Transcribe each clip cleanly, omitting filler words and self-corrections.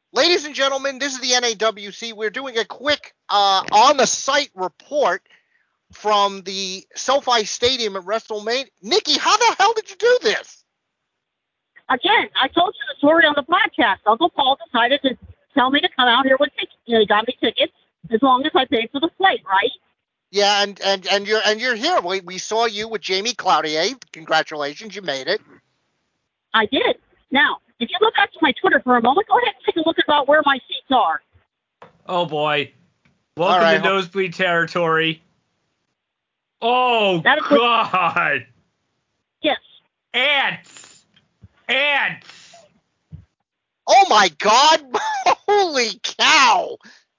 Ladies and gentlemen, this is the NAWC. We're doing a quick on-the-site report from the SoFi Stadium at WrestleMania. Nikki, how the hell did you do this? Again, I told you the story on the podcast. Uncle Paul decided to tell me to come out here with tickets. He got me tickets as long as I paid for the flight, right? Yeah, and you're here. We saw you with Jamie Cloutier. Congratulations, you made it. I did. Now, if you look back to my Twitter for a moment, go ahead and take a look about where my seats are. Oh boy. Welcome to nosebleed territory. Oh God. Yes. Ants. Oh my God. Holy cow.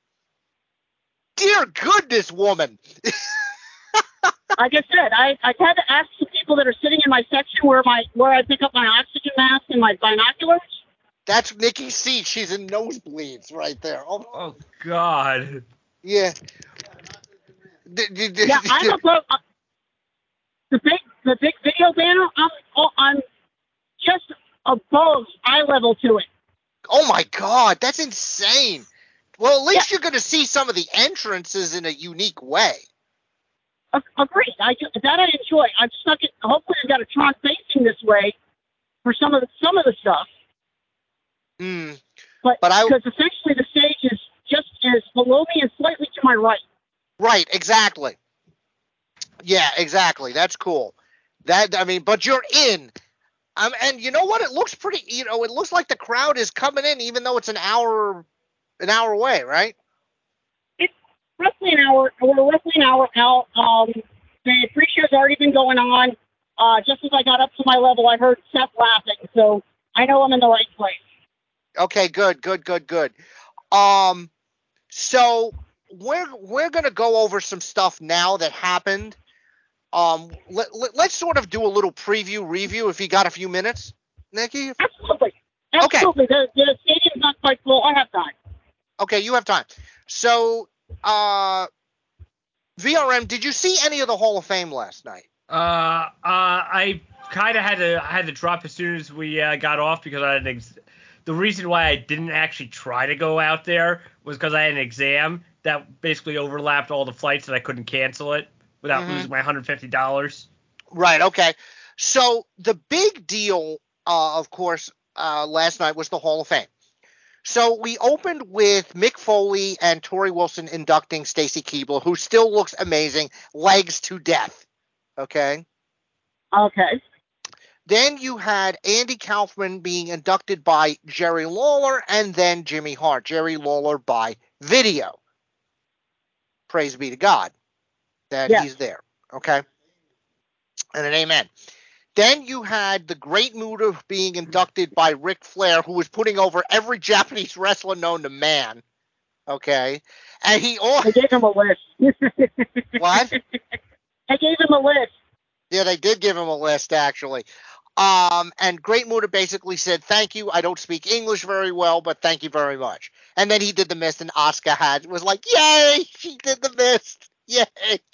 Dear goodness, woman. Like I said, I had to ask the people that are sitting in my section where I pick up my oxygen mask and my binoculars. That's Nikki's seat. She's in nosebleeds right there. Oh God. Yeah. Yeah, I'm above the big video banner. I'm just above eye level to it. Oh my God, that's insane. Well, at least you're going to see some of the entrances in a unique way. Agreed. That I enjoy. I'm stuck. Hopefully, I've got a Tron facing this way for some of the stuff. But because essentially the stage is below me and slightly to my right. Right. Exactly. Yeah. Exactly. That's cool. But you're in. And you know what? It looks pretty. It looks like the crowd is coming in, even though it's an hour away, right? It's roughly an hour. We're roughly an hour out. The pre-show's already been going on. Just as I got up to my level, I heard Seth laughing, so I know I'm in the right place. Okay, good. So we're gonna go over some stuff now that happened. Let's sort of do a little review if you got a few minutes, Nikki. Absolutely. Okay. The stadium's not quite full. I have time. Okay, you have time. So, VRM, did you see any of the Hall of Fame last night? I kind of had to drop as soon as we got off because I had the reason why I didn't actually try to go out there was because I had an exam that basically overlapped all the flights and I couldn't cancel it without losing my $150. Right. Okay. So the big deal, of course, last night was the Hall of Fame. So we opened with Mick Foley and Tori Wilson inducting Stacy Keibler, who still looks amazing, legs to death. Okay. Okay. Then you had Andy Kaufman being inducted by Jerry Lawler and then Jimmy Hart. Jerry Lawler by video. Praise be to God that he's there. Okay. And an amen. Then you had the Great Muta being inducted by Ric Flair, who was putting over every Japanese wrestler known to man. Okay. And I gave him a list. What? I gave him a list. Yeah, they did give him a list, actually. And Great Muta basically said, thank you. I don't speak English very well, but thank you very much. And then he did the mist, and Asuka was like, yay, she did the mist. Yay.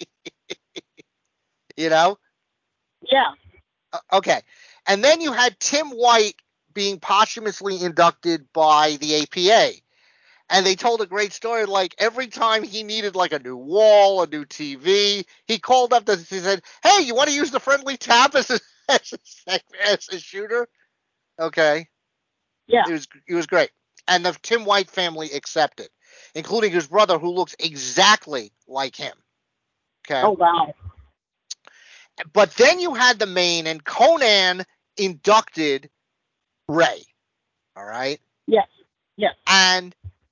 Yeah. Okay. And then you had Tim White being posthumously inducted by the APA. And they told a great story, like every time he needed like a new wall, a new TV, he called up he said, hey, you want to use the friendly tap as a shooter? Okay. Yeah. It was great. And the Tim White family accepted, including his brother who looks exactly like him. Okay. Oh, wow. But then you had the main, and Conan inducted Ray. All right? Yes. And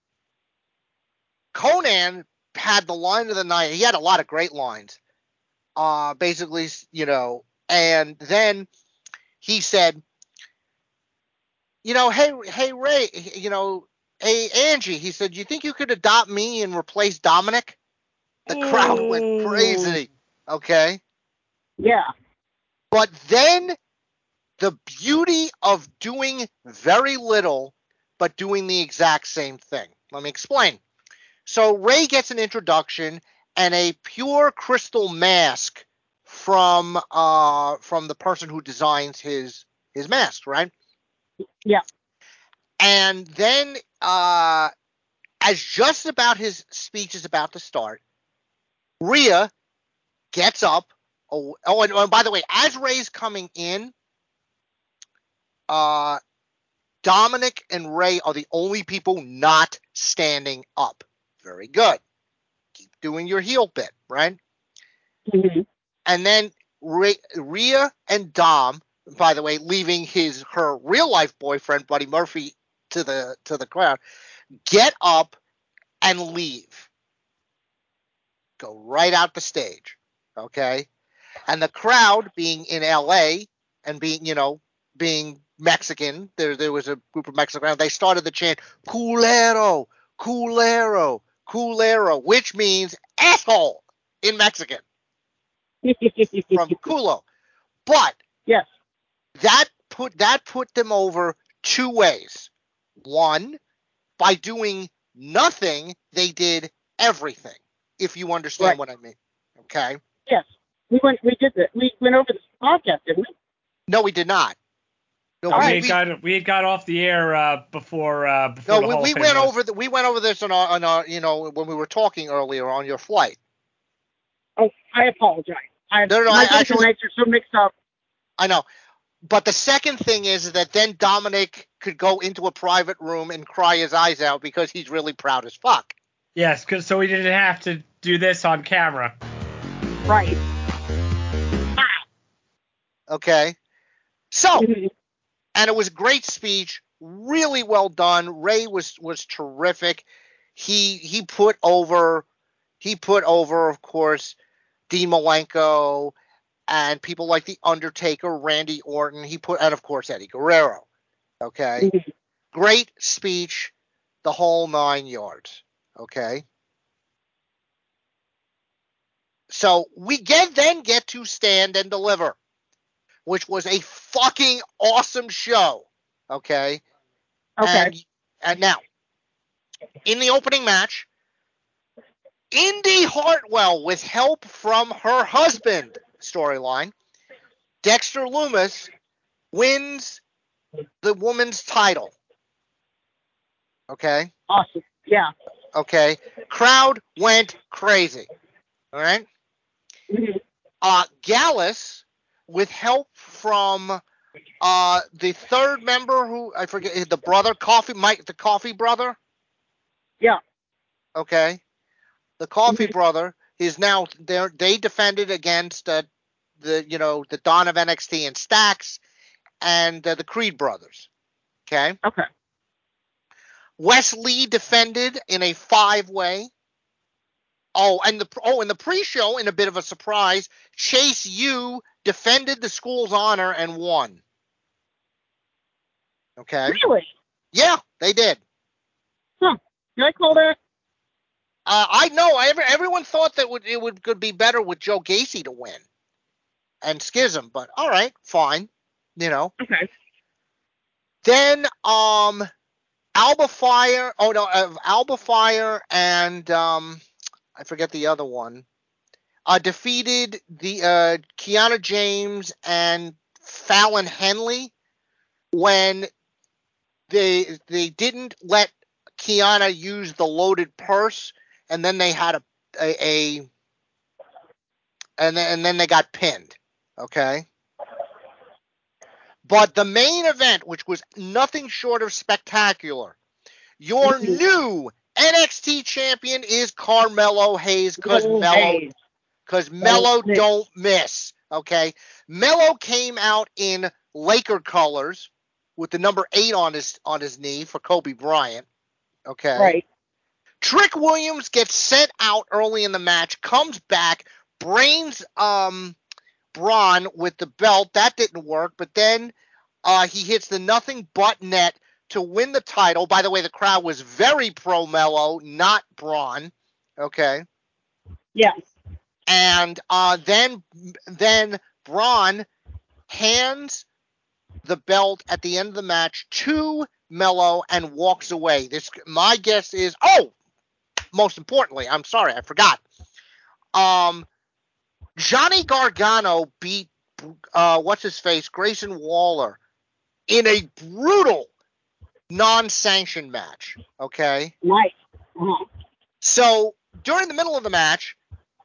Conan had the line of the night. He had a lot of great lines. Basically, and then he said, hey, Ray, hey, Angie, he said, you think you could adopt me and replace Dominic? The crowd went crazy. Okay? Yeah. But then the beauty of doing very little, but doing the exact same thing. Let me explain. So Ray gets an introduction and a pure crystal mask from the person who designs his mask, right? Yeah. And then, as just about his speech is about to start, Rhea gets up. And by the way, as Ray's coming in, Dominic and Ray are the only people not standing up. Very good. Keep doing your heel bit, right? Mm-hmm. And then Rhea and Dom, by the way, leaving her real life boyfriend Buddy Murphy to the crowd, get up and leave. Go right out the stage. Okay? And the crowd, being in LA and being Mexican, there was a group of Mexicans, they started the chant, culero, culero, culero, which means asshole in Mexican from culo. But Yes. that put them over two ways. One, by doing nothing, they did everything, if you understand what I mean. Okay? Yes. We did that. We went over this podcast, didn't we? No, we did not. No, we had got off the air before no, the Hall we of Fame went was. over we went over this on our when we were talking earlier on your flight. Oh, I apologize. No, my days actually, and nights are so mixed up. I know. But the second thing is that then Dominic could go into a private room and cry his eyes out because he's really proud as fuck. Yes, so we didn't have to do this on camera. Right. Okay. So, Mm-hmm. and it was a great speech, really well done. Ray was terrific. He put over, of course, Dean Malenko and people like The Undertaker, Randy Orton. And of course Eddie Guerrero. Okay. Mm-hmm. Great speech, the whole 9 yards. Okay. So we then get to Stand and Deliver, which was a fucking awesome show. Okay. Okay. And now, in the opening match, Indy Hartwell, with help from her husband storyline, Dexter Lumis, wins the woman's title. Okay. Awesome. Yeah. Okay. Crowd went crazy. All right. Mm-hmm. Gallus, with help from the third member, who I forget, the brother, the Coffee brother. Yeah. Okay. The Coffee Mm-hmm. brother is now there. They defended against the Dawn of NXT and Stax and the Creed brothers. Okay. Okay. Wes Lee defended in a 5-way. In the pre-show, in a bit of a surprise, Chase U defended the school's honor and won. Okay. Really? Yeah, they did. Huh. Did I call that? I know. Everyone thought that it could be better with Joe Gacy to win and Schism, but all right, fine. Okay. Then Alba Fire. Oh no, Alba Fire and I forget the other one. Defeated the Kiana James and Fallon Henley when they didn't let Kiana use the loaded purse, and then they had and then they got pinned. Okay. But the main event, which was nothing short of spectacular, your new NXT champion is Carmelo Hayes, because Melo don't miss. Okay. Melo came out in Laker colors with the number 8 on his knee for Kobe Bryant. Okay. Right. Trick Williams gets sent out early in the match, comes back, brains Braun with the belt. That didn't work, but then he hits the nothing but net to win the title. By the way, the crowd was very pro Melo, not Braun. Okay. Yes. And then Braun hands the belt at the end of the match to Melo and walks away. My guess is, most importantly, I'm sorry, I forgot. Johnny Gargano beat what's his face, Grayson Waller, in a brutal non-sanctioned match. Okay. Nice. Uh-huh. So during the middle of the match,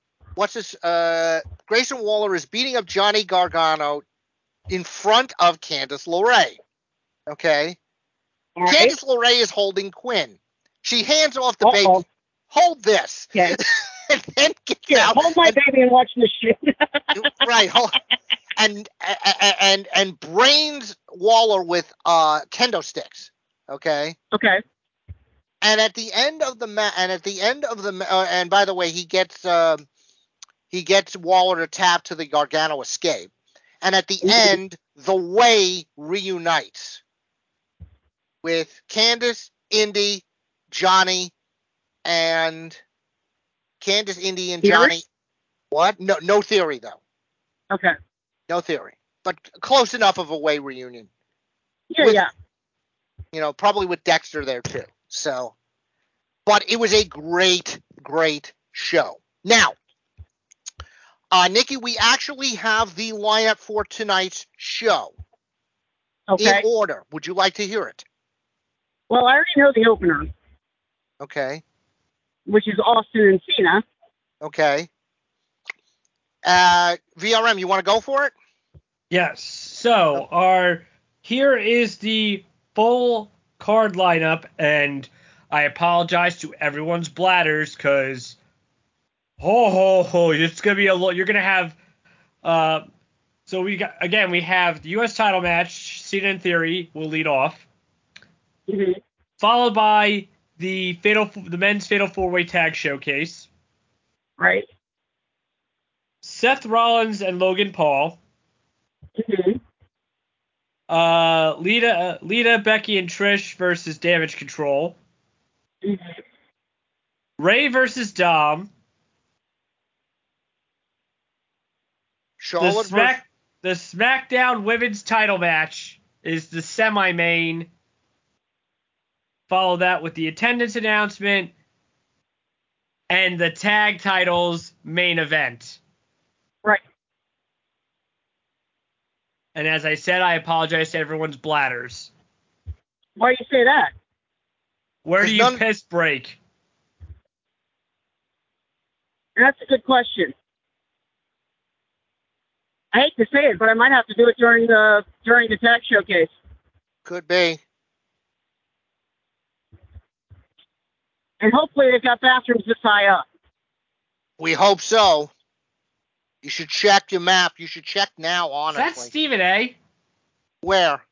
Grayson Waller is beating up Johnny Gargano in front of Candice LeRae. Okay. All right. Candice LeRae is holding Quinn. She hands off the baby. Hold this. Okay. And then gets out. Hold my baby and watch this shit. Right. And brains Waller with kendo sticks. Okay. Okay. And at the end of the and by the way, he gets Waller to tap to the Gargano escape. And at the end, the Way reunites with Candice, Indy, Johnny, and Johnny. What? No theory though. Okay. No theory, but close enough of a Way reunion. Yeah. Probably with Dexter there too. So, but it was a great, great show. Now, Nikki, we actually have the lineup for tonight's show in order. Would you like to hear it? Well, I already know the opener. Okay. Which is Austin and Cena. Okay. VRM, you want to go for it? Yes. So here is the full card lineup, and I apologize to everyone's bladders because it's gonna be a lot. You're gonna have so we have the U.S. title match. Cena in Theory will lead off, followed by the men's Fatal 4-Way Tag Showcase. Right. Seth Rollins and Logan Paul. Lita, Becky, and Trish versus Damage Control. Ray versus Dom. The SmackDown Women's title match is the semi-main. Follow that with the attendance announcement and the tag titles main event. Right. And as I said, I apologize to everyone's bladders. Why do you say that? Where do you piss break? That's a good question. I hate to say it, but I might have to do it during the tag showcase. Could be. And hopefully they've got bathrooms this high up. We hope so. You should check your map. You should check now, honestly. That's Stephen A. Where?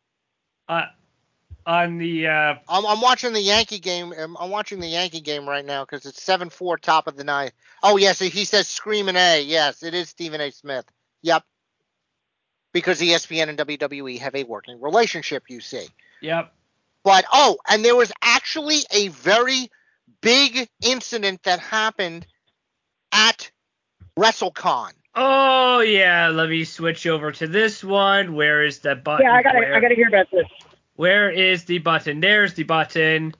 On the. I'm watching the Yankee game. I'm watching the Yankee game right now because it's 7-4 top of the ninth. Oh yes, he says Screaming A. Yes, it is Stephen A. Smith. Yep. Because ESPN and WWE have a working relationship, you see. Yep. But and there was actually a very big incident that happened at WrestleCon. Oh yeah, let me switch over to this one. Where is the button? Yeah, I gotta hear about this. Where is the button? There's the button.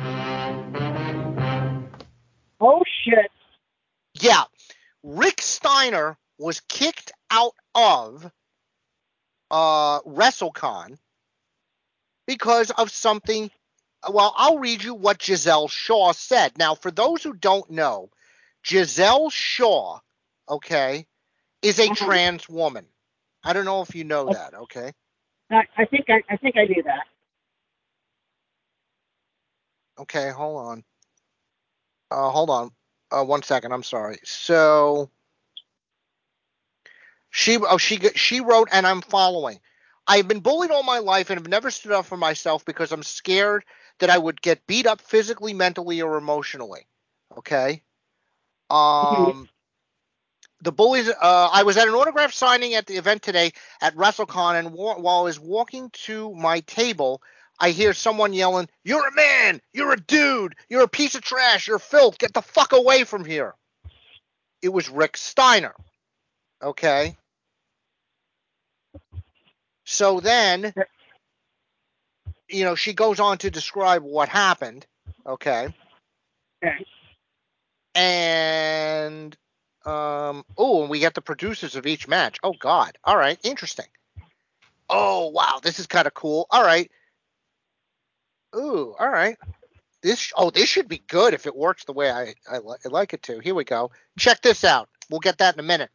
Oh shit. Yeah. Rick Steiner was kicked out of WrestleCon because of something. Well, I'll read you what Giselle Shaw said. Now, for those who don't know, Giselle Shaw, okay, is a trans woman. I don't know if you know that, okay? I think I knew that. Okay, hold on. 1 second. I'm sorry. So she wrote, and I'm following. I've been bullied all my life and have never stood up for myself because I'm scared that I would get beat up physically, mentally, or emotionally. Okay. The bullies. I was at an autograph signing at the event today at WrestleCon, and while I was walking to my table, I hear someone yelling, "You're a man! You're a dude! You're a piece of trash! You're filth! Get the fuck away from here!" It was Rick Steiner. Okay. So then, she goes on to describe what happened. Okay. Okay. And and we got the producers of each match. Oh God. All right. Interesting. Oh wow, this is kind of cool. All right. Ooh, all right. This should be good if it works the way I like it to. Here we go. Check this out. We'll get that in a minute.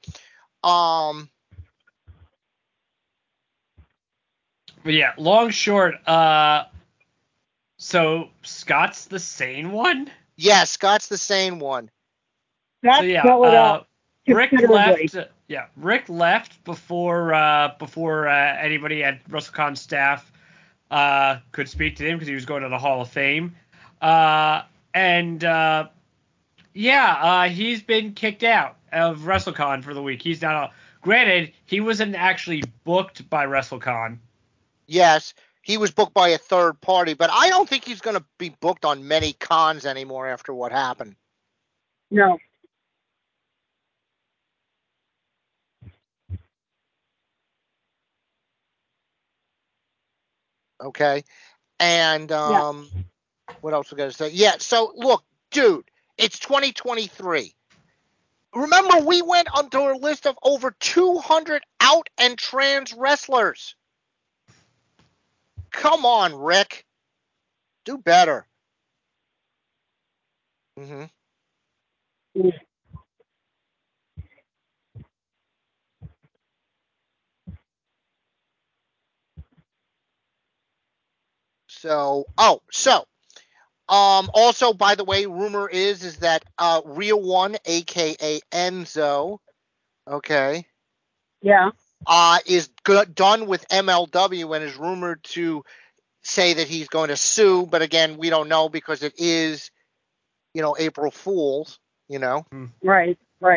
But yeah, long short. So Scott's the sane one. Yeah, Scott's the sane one. That's So yeah, swelled up Rick considerably. left. Yeah, Rick left before anybody at WrestleCon staff could speak to him because he was going to the Hall of Fame. He's been kicked out of WrestleCon for the week. He's not. Granted, he wasn't actually booked by WrestleCon. Yes, he was booked by a third party, but I don't think he's going to be booked on many cons anymore after what happened. No. Okay, and Yeah. what else we got to say? Yeah, so look, dude, it's 2023. Remember, we went onto a list of over 200 out and trans wrestlers. Come on, Rick. Do better. Mm-hmm. Yeah. So, also, by the way, rumor is that Real One, aka Enzo, okay, Yeah. is done with MLW and is rumored to say that he's going to sue, but again, we don't know because it is, April Fool's, Right.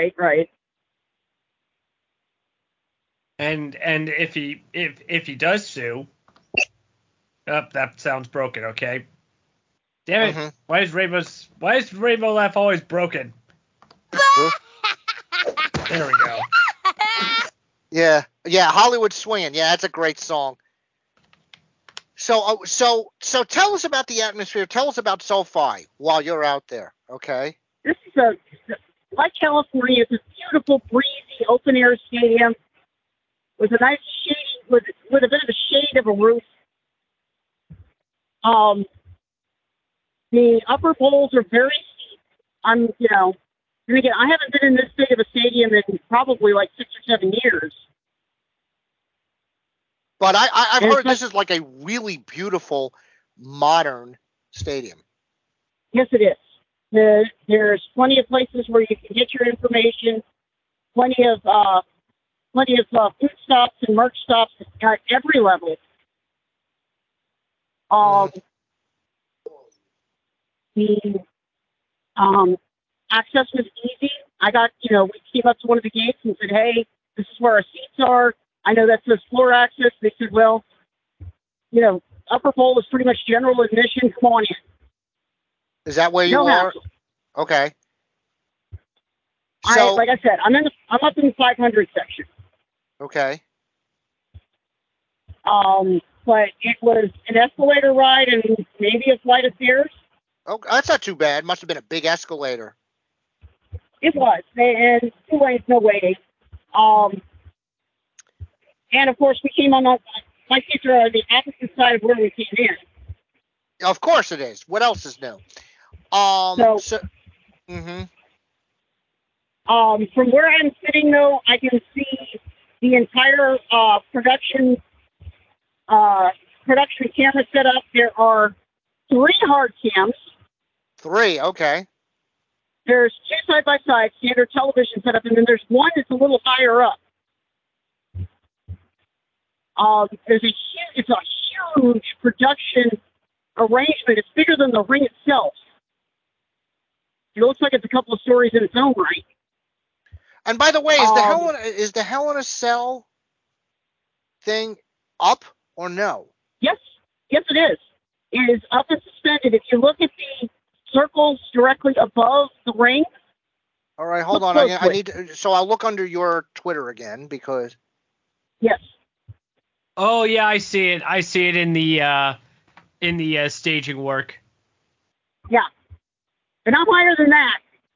And if he does sue, that sounds broken. Okay. Damn it! Mm-hmm. Why is Rainbow Laugh always broken? There we go. Yeah, Hollywood Swinging. Yeah, that's a great song. So tell us about the atmosphere. Tell us about SoFi while you're out there. Okay. This is like California. It's a beautiful, breezy, open air stadium with a nice shade, with a bit of a shade of a roof. The upper bowls are very steep. And again, I haven't been in this big of a stadium in probably like 6 or 7 years. But I've heard this is like a really beautiful, modern stadium. Yes, it is. There's plenty of places where you can get your information. Plenty of food stops and merch stops at every level. The access was easy. We came up to one of the gates and said, "Hey, this is where our seats are." I know that says floor access. They said, "Well, upper bowl is pretty much general admission. Come on in." Is that where you are? Hassle. Okay. So, like I said, I'm up in the 500 section. Okay. But it was an escalator ride and maybe a flight of stairs. Oh, that's not too bad. Must have been a big escalator. It was, and 2 lanes, no waiting. And of course, we came on my seats are on the opposite side of where we came in. Of course it is. What else is new? From where I'm sitting, though, I can see the entire production camera setup. There are 3 hard cams. 3, okay. There's 2 side-by-side standard television setup, and then there's one that's a little higher up. It's a huge production arrangement. It's bigger than the ring itself. It looks like it's a couple of stories in its own right. And by the way, is the Hell in a Cell thing up or no? Yes, it is. It is up and suspended. If you look at the circles directly above the ring. All right, hold on. I need to, so I'll look under your Twitter again because. Yes. Oh yeah, I see it. I see it in the staging work. Yeah, and I'm higher than that.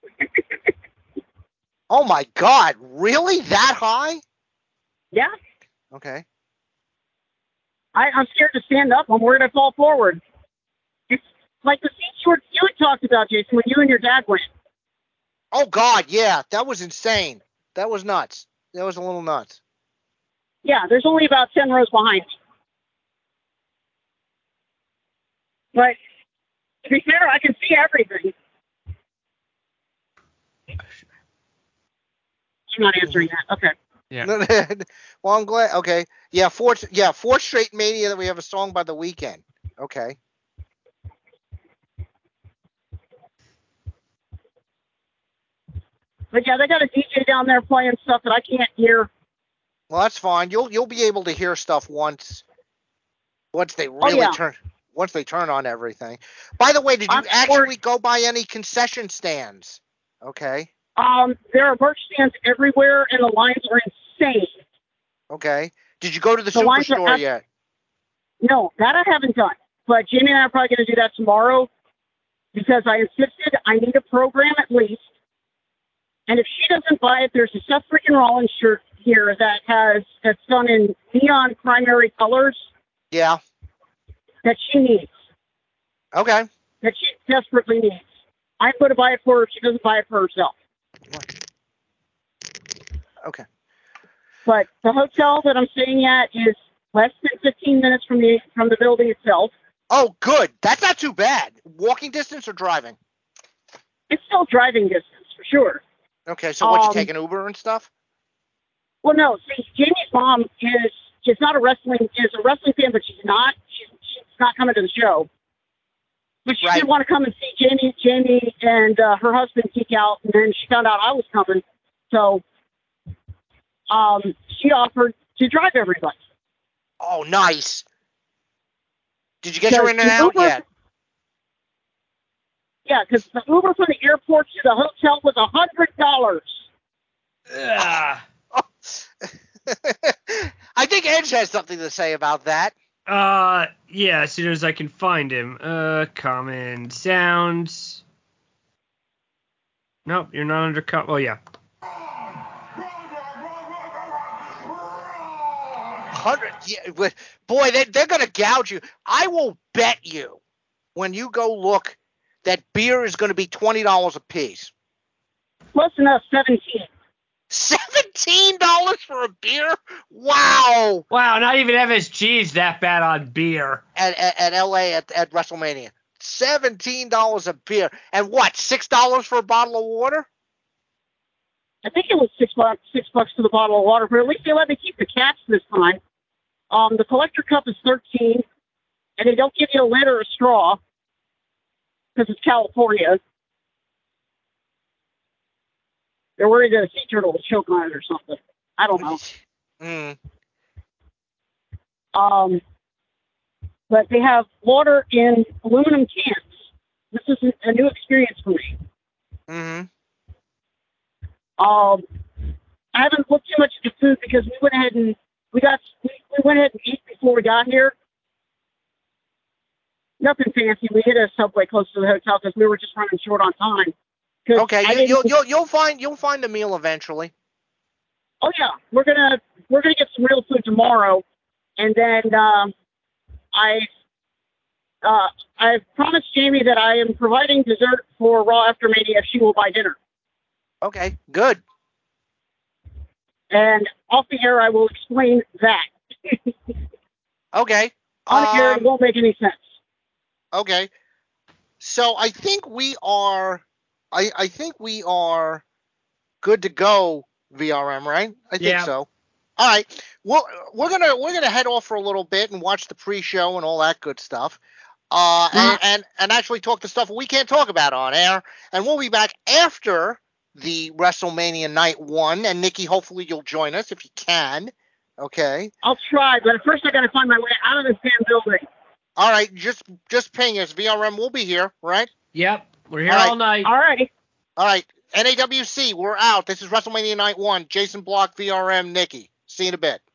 Oh my God! Really? That high? Yeah. Okay. I'm scared to stand up. I'm worried I fall forward. like the scenes you had talked about, Jason, when you and your dad went. Oh God, yeah, that was insane. That was nuts. That was a little nuts. Yeah, there's only about 10 rows behind me. But to be fair, I can see everything. I'm not answering that. Okay. Yeah. Well, I'm glad. Okay. Yeah, fourth straight Mania that we have a song by The Weeknd. Okay. But yeah, they got a DJ down there playing stuff that I can't hear. Well, that's fine. You'll be able to hear stuff once they really turn on everything. By the way, did you actually go by any concession stands? Okay. There are merch stands everywhere, and the lines are insane. Okay. Did you go to the Superstore yet? No, that I haven't done. But Jamie and I are probably going to do that tomorrow because I insisted I need a program at least. And if she doesn't buy it, there's a Seth freaking Rollins shirt here that's done in neon primary colors. Yeah. That she needs. Okay. That she desperately needs. I'm going to buy it for her if she doesn't buy it for herself. Okay. But the hotel that I'm staying at is less than 15 minutes from the building itself. Oh, good. That's not too bad. Walking distance or driving? It's still driving distance for sure. Okay, so what, you take an Uber and stuff? Well, no. See, Jamie's mom is a wrestling fan, but she's not coming to the show. But she did want to come and see Jamie and her husband geek out, and then she found out I was coming. So she offered to drive everybody. Oh, nice. Did you get her in and out yet? Yeah, because the Uber from the airport to the hotel was $100. I think Edge has something to say about that. Yeah, as soon as I can find him. Common sounds. Nope, you're not under Oh, yeah. 100. Yeah, boy, they're gonna gouge you. I will bet you when you go look that beer is going to be $20 a piece. Close enough, 17. $17 for a beer? Wow. Wow, not even MSG is that bad on beer. At LA at WrestleMania. $17 a beer. And what, $6 for a bottle of water? I think it was $6 for the bottle of water, but at least they let me keep the caps this time. The collector cup is $13, and they don't give you a lid or a straw because it's California. They're worried that a sea turtle will choke on it or something. I don't know. But they have water in aluminum cans. This is a new experience for me. I haven't looked too much at the food because we went ahead and ate before we got here. Nothing fancy. We hit a Subway close to the hotel because we were just running short on time. Okay, you'll find a meal eventually. Oh yeah, we're gonna get some real food tomorrow, and then I've promised Jamie that I am providing dessert for Raw After Mania if she will buy dinner. Okay, good. And off the air, I will explain that. Okay. On the air, it won't make any sense. Okay. So I think we are good to go, VRM, right? I think so. All right. Well, we're gonna head off for a little bit and watch the pre-show and all that good stuff. And actually talk the stuff we can't talk about on air. And we'll be back after the WrestleMania Night 1. And Nikki, hopefully you'll join us if you can. Okay. I'll try, but first I got to find my way out of this damn building. All right, just ping us. VRM will be here, right? Yep, we're here all night. All righty. All right, NAWC, we're out. This is WrestleMania Night 1. Jason Block, VRM, Nikki. See you in a bit.